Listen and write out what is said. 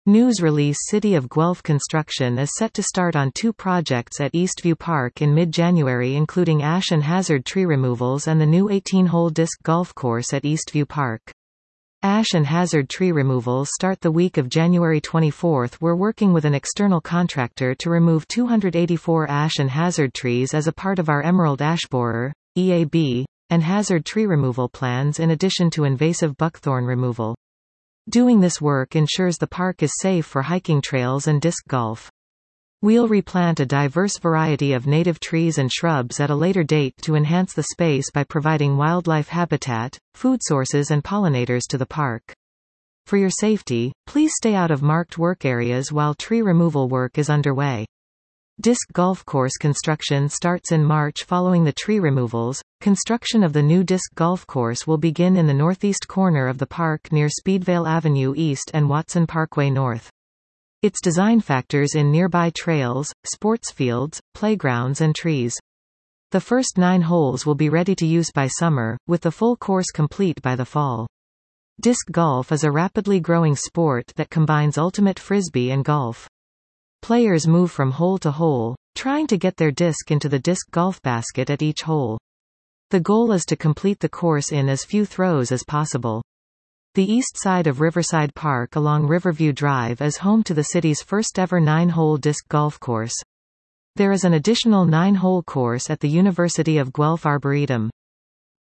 News release City of Guelph construction is set to start on 2 projects at Eastview Park in mid-January, including ash and hazard tree removals and the new 18-hole disc golf course at Eastview Park. Ash and hazard tree removals start the week of January 24. We're working with an external contractor to remove 284 ash and hazard trees as a part of our Emerald Ash Borer (EAB) and hazard tree removal plans, in addition to invasive buckthorn removal. Doing this work ensures the park is safe for hiking trails and disc golf. We'll replant a diverse variety of native trees and shrubs at a later date to enhance the space by providing wildlife habitat, food sources and pollinators to the park. For your safety, please stay out of marked work areas while tree removal work is underway. Disc golf course construction starts in March following the tree removals. Construction of the new disc golf course will begin in the northeast corner of the park near Speedvale Avenue East and Watson Parkway North. Its design factors in nearby trails, sports fields, playgrounds and trees. The first 9 holes will be ready to use by summer, with the full course complete by the fall. Disc golf is a rapidly growing sport that combines ultimate frisbee and golf. Players move from hole to hole, trying to get their disc into the disc golf basket at each hole. The goal is to complete the course in as few throws as possible. The east side of Riverside Park along Riverview Drive is home to the city's first ever 9-hole disc golf course. There is an additional 9-hole course at the University of Guelph Arboretum.